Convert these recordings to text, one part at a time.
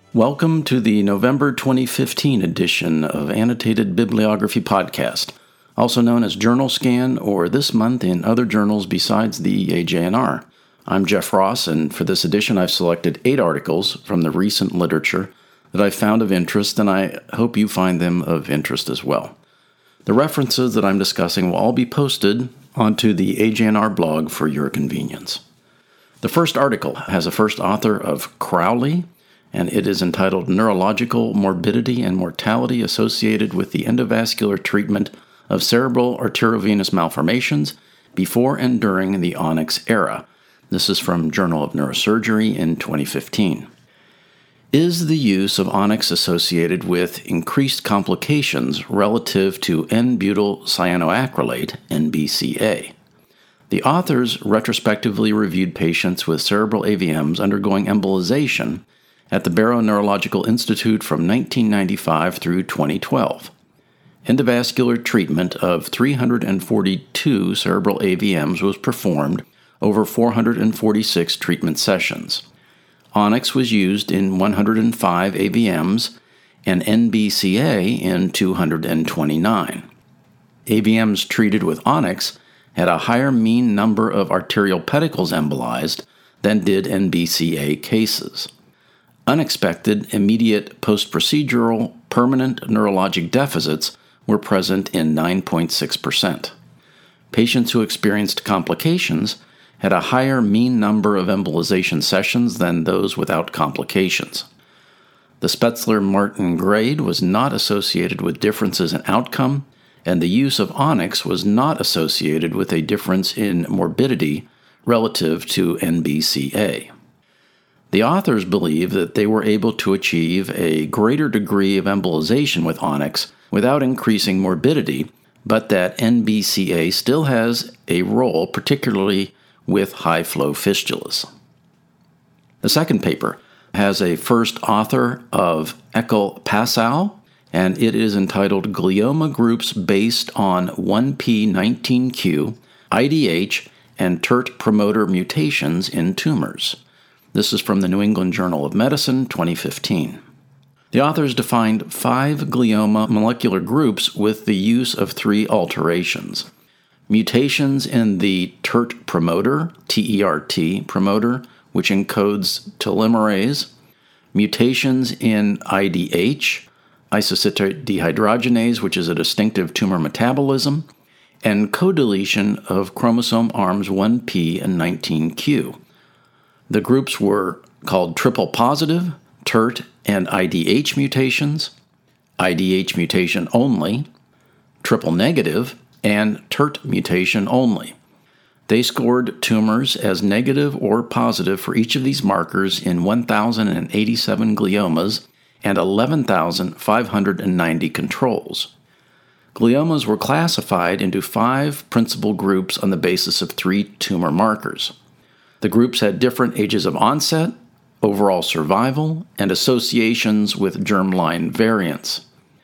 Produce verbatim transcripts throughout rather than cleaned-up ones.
Welcome to the November twenty fifteen edition of Annotated Bibliography Podcast, also known as Journal Scan or This Month in Other Journals Besides the A J N R. I'm Jeff Ross, and for this edition I've selected eight articles from the recent literature that I found of interest, and I hope you find them of interest as well. The references that I'm discussing will all be posted onto the A J N R blog for your convenience. The first article has a first author of Crowley, and it is entitled Neurological Morbidity and Mortality Associated with the Endovascular Treatment of Cerebral Arteriovenous Malformations Before and During the Onyx Era. This is from Journal of Neurosurgery in twenty fifteen. Is the use of onyx associated with increased complications relative to N-butyl cyanoacrylate, N B C A? The authors retrospectively reviewed patients with cerebral A V Ms undergoing embolization at the Barrow Neurological Institute from nineteen ninety-five through twenty twelve. Endovascular treatment of three hundred forty-two cerebral A V Ms was performed over four hundred forty-six treatment sessions. Onyx was used in one hundred five A V Ms and N B C A in two hundred twenty-nine. A V Ms treated with onyx had a higher mean number of arterial pedicles embolized than did N B C A cases. Unexpected, immediate post-procedural, permanent neurologic deficits were present in nine point six percent. Patients who experienced complications had a higher mean number of embolization sessions than those without complications. The Spetzler-Martin grade was not associated with differences in outcome, and the use of onyx was not associated with a difference in morbidity relative to N B C A. The authors believe that they were able to achieve a greater degree of embolization with onyx without increasing morbidity, but that N B C A still has a role, particularly with high-flow fistulas. The second paper has a first author of Eckel Passow, and it is entitled Glioma Groups Based on one p nineteen q, I D H, and T E R T Promoter Mutations in Tumors. This is from the New England Journal of Medicine, twenty fifteen. The authors defined five glioma molecular groups with the use of three alterations: mutations in the T E R T promoter, T E R T promoter, which encodes telomerase, mutations in I D H, isocitrate dehydrogenase, which is a distinctive tumor metabolism, and co-deletion of chromosome arms one p and nineteen q. The groups were called triple positive, T E R T and I D H mutations, I D H mutation only, triple negative, and T E R T mutation only. They scored tumors as negative or positive for each of these markers in one thousand eighty-seven gliomas and eleven thousand five hundred ninety controls. Gliomas were classified into five principal groups on the basis of three tumor markers. The groups had different ages of onset, overall survival, and associations with germline variants.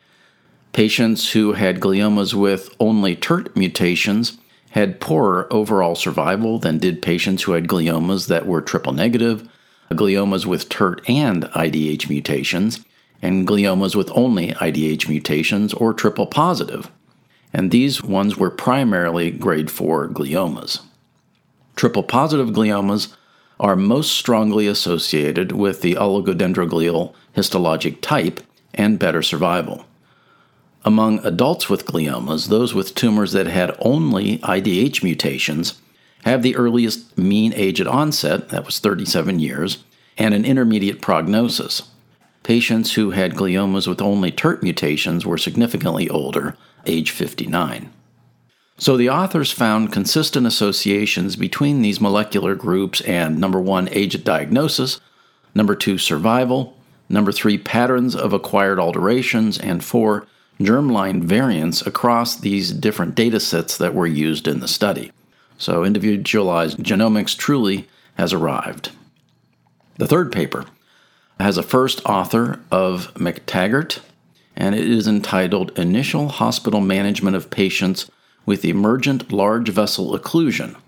Patients who had gliomas with only T E R T mutations had poorer overall survival than did patients who had gliomas that were triple negative, gliomas with T E R T and I D H mutations, and gliomas with only I D H mutations or triple positive. And these ones were primarily grade four gliomas. Triple positive gliomas are most strongly associated with the oligodendroglial histologic type and better survival. Among adults with gliomas, those with tumors that had only I D H mutations have the earliest mean age at onset, that was thirty-seven years, and an intermediate prognosis. Patients who had gliomas with only T E R T mutations were significantly older, age fifty-nine. So the authors found consistent associations between these molecular groups and number one, age at diagnosis, number two, survival, number three, patterns of acquired alterations, and four, germline variants across these different data sets that were used in the study. So individualized genomics truly has arrived. The third paper has a first author of McTaggart, and it is entitled Initial Hospital Management of Patients with Emergent Large Vessel Occlusion,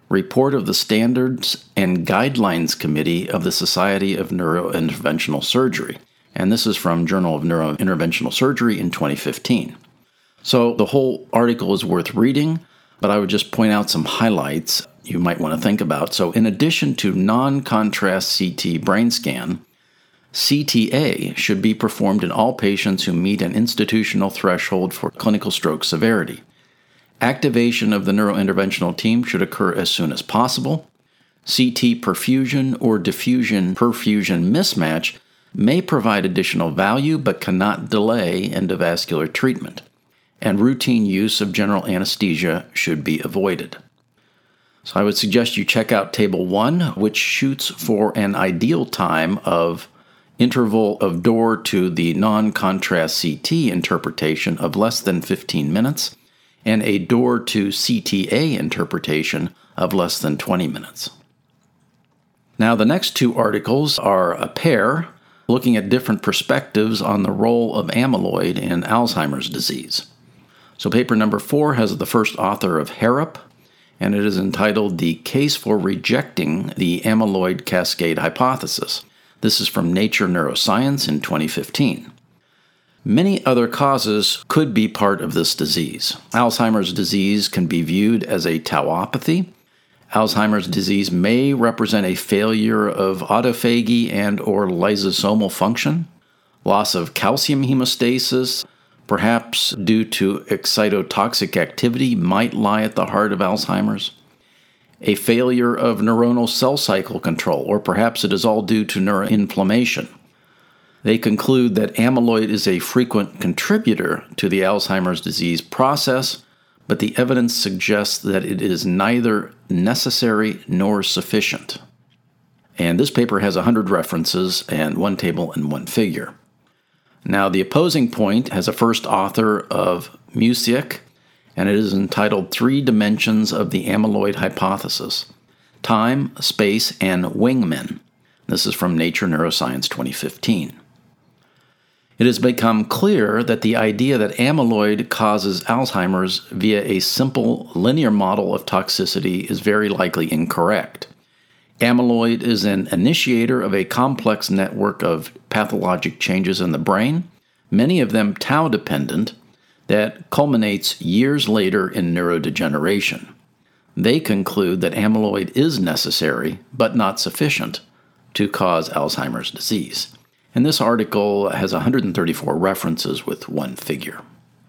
Report of the Standards and Guidelines Committee of the Society of Neurointerventional Surgery. And this is from Journal of Neurointerventional Surgery in twenty fifteen. So the whole article is worth reading, but I would just point out some highlights you might want to think about. So in addition to non-contrast C T brain scan, C T A should be performed in all patients who meet an institutional threshold for clinical stroke severity. Activation of the neurointerventional team should occur as soon as possible. C T perfusion or diffusion perfusion mismatch may provide additional value but cannot delay endovascular treatment, and routine use of general anesthesia should be avoided. So I would suggest you check out Table one, which shoots for an ideal time of interval of door to the non-contrast C T interpretation of less than fifteen minutes, and a door to C T A interpretation of less than twenty minutes. Now, the next two articles are a pair looking at different perspectives on the role of amyloid in Alzheimer's disease. So paper number four has the first author of Harrop, and it is entitled The Case for Rejecting the Amyloid Cascade Hypothesis. This is from Nature Neuroscience in twenty fifteen. Many other causes could be part of this disease. Alzheimer's disease can be viewed as a tauopathy. Alzheimer's disease may represent a failure of autophagy and or lysosomal function, loss of calcium hemostasis, perhaps due to excitotoxic activity, might lie at the heart of Alzheimer's. A failure of neuronal cell cycle control, or perhaps it is all due to neuroinflammation. They conclude that amyloid is a frequent contributor to the Alzheimer's disease process, but the evidence suggests that it is neither necessary nor sufficient. And this paper has one hundred references and one table and one figure. Now, the opposing point has a first author of Music, and it is entitled Three Dimensions of the Amyloid Hypothesis: Time, Space, and Wingmen. This is from Nature Neuroscience twenty fifteen. It has become clear that the idea that amyloid causes Alzheimer's via a simple linear model of toxicity is very likely incorrect. Amyloid is an initiator of a complex network of pathologic changes in the brain, many of them tau-dependent, that culminates years later in neurodegeneration. They conclude that amyloid is necessary, but not sufficient, to cause Alzheimer's disease. And this article has one hundred thirty-four references with one figure.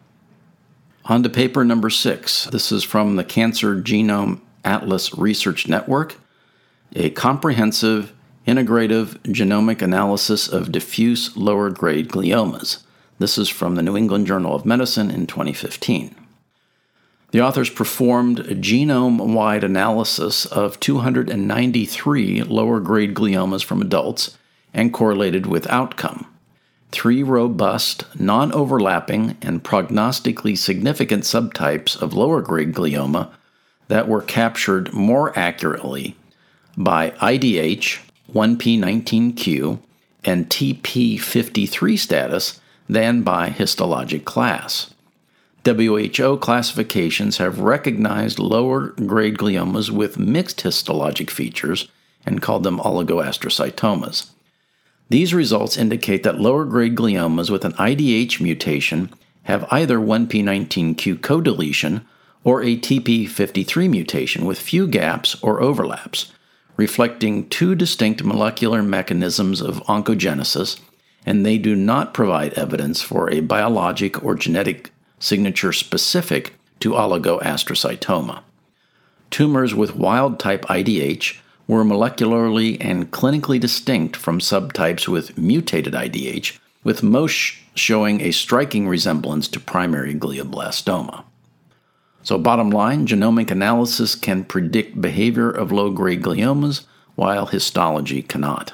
On to paper number six. This is from the Cancer Genome Atlas Research Network, a comprehensive, integrative genomic analysis of diffuse lower-grade gliomas. This is from the New England Journal of Medicine in twenty fifteen. The authors performed a genome-wide analysis of two hundred ninety-three lower-grade gliomas from adults and correlated with outcome. Three robust, non-overlapping, and prognostically significant subtypes of lower-grade glioma that were captured more accurately by I D H, one P nineteen Q, and T P fifty-three status than by histologic class. W H O classifications have recognized lower-grade gliomas with mixed histologic features and called them oligoastrocytomas. These results indicate that lower-grade gliomas with an I D H mutation have either one P nineteen Q co-deletion or a T P fifty-three mutation with few gaps or overlaps, reflecting two distinct molecular mechanisms of oncogenesis, and they do not provide evidence for a biologic or genetic signature specific to oligoastrocytoma. Tumors with wild-type I D H were molecularly and clinically distinct from subtypes with mutated I D H, with most showing a striking resemblance to primary glioblastoma. So bottom line, genomic analysis can predict behavior of low-grade gliomas, while histology cannot.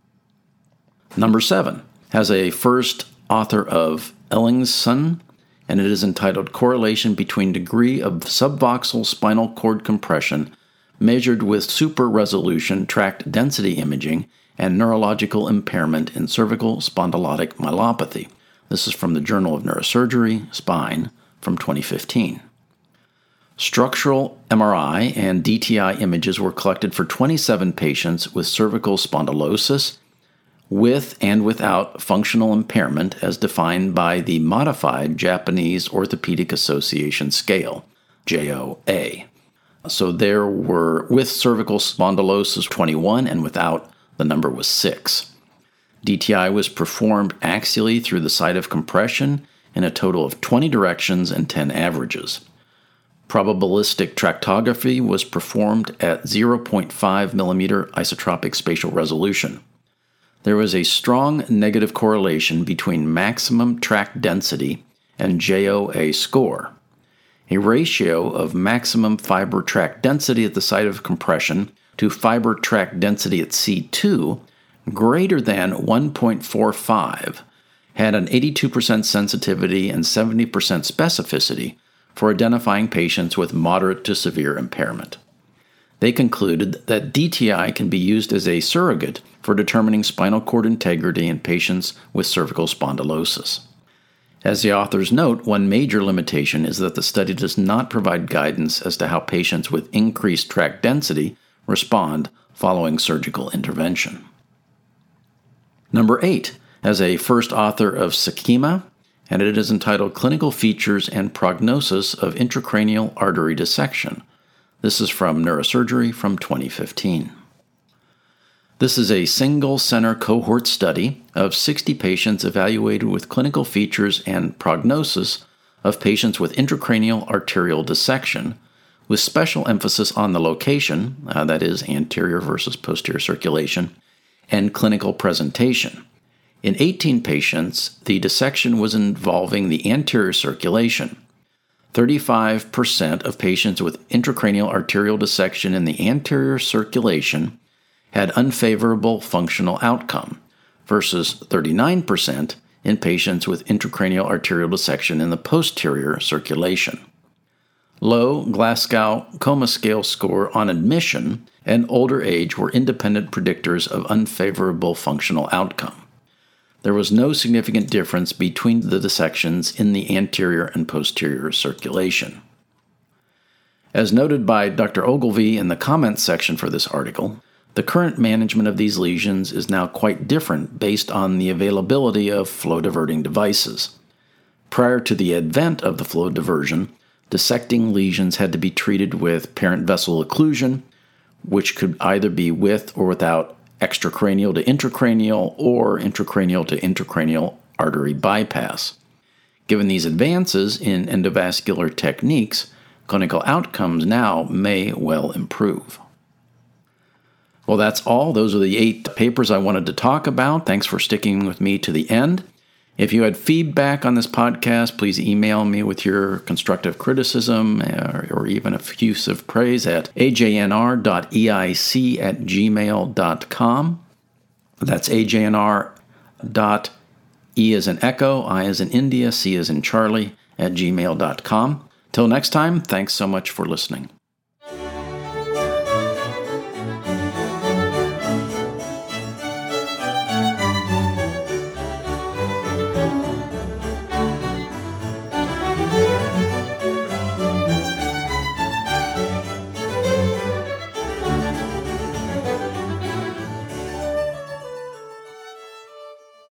Number seven has a first author of Ellingson, and it is entitled Correlation Between Degree of Subvoxal Spinal Cord Compression Measured with Super-Resolution Tract Density Imaging and Neurological Impairment in Cervical Spondylotic Myelopathy. This is from the Journal of Neurosurgery, Spine, from twenty fifteen. Structural M R I and D T I images were collected for twenty-seven patients with cervical spondylosis with and without functional impairment as defined by the Modified Japanese Orthopedic Association Scale, J O A. So there were with cervical spondylosis twenty-one and without the number was six. D T I was performed axially through the site of compression in a total of twenty directions and ten averages. Probabilistic tractography was performed at zero point five millimeter isotropic spatial resolution. There was a strong negative correlation between maximum tract density and J O A score. A ratio of maximum fiber tract density at the site of compression to fiber tract density at C two greater than one point four five had an eighty-two percent sensitivity and seventy percent specificity for identifying patients with moderate to severe impairment. They concluded that D T I can be used as a surrogate for determining spinal cord integrity in patients with cervical spondylosis. As the authors note, one major limitation is that the study does not provide guidance as to how patients with increased tract density respond following surgical intervention. Number eight, as a first author of Sakima, and it is entitled Clinical Features and Prognosis of Intracranial Artery Dissection. This is from Neurosurgery from twenty fifteen. This is a single-center cohort study of sixty patients evaluated with clinical features and prognosis of patients with intracranial arterial dissection, with special emphasis on the location, uh, that is, anterior versus posterior circulation, and clinical presentation. In eighteen patients, the dissection was involving the anterior circulation. thirty-five percent of patients with intracranial arterial dissection in the anterior circulation had unfavorable functional outcome, versus thirty-nine percent in patients with intracranial arterial dissection in the posterior circulation. Low Glasgow Coma Scale score on admission and older age were independent predictors of unfavorable functional outcome. There was no significant difference between the dissections in the anterior and posterior circulation. As noted by Doctor Ogilvie in the comments section for this article, the current management of these lesions is now quite different based on the availability of flow-diverting devices. Prior to the advent of the flow diversion, dissecting lesions had to be treated with parent vessel occlusion, which could either be with or without extracranial to intracranial or intracranial to intracranial artery bypass. Given these advances in endovascular techniques, clinical outcomes now may well improve. Well, that's all. Those are the eight papers I wanted to talk about. Thanks for sticking with me to the end. If you had feedback on this podcast, please email me with your constructive criticism or, or even effusive praise at a j n r dot e i c at gmail dot com. That's a j n r dot e as in echo, I as in India, C as in Charlie at gmail dot com. Till next time, thanks so much for listening.